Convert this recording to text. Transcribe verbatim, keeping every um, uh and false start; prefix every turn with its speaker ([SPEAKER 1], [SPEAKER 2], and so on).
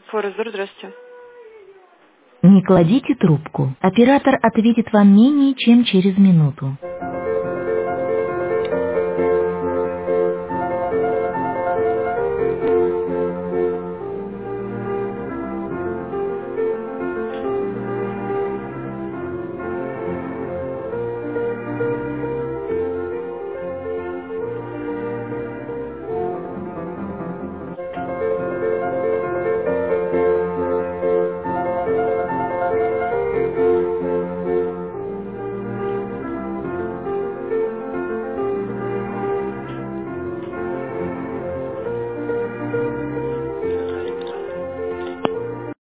[SPEAKER 1] Форезор, здравствуйте.
[SPEAKER 2] Не кладите трубку. Оператор ответит вам менее чем через минуту.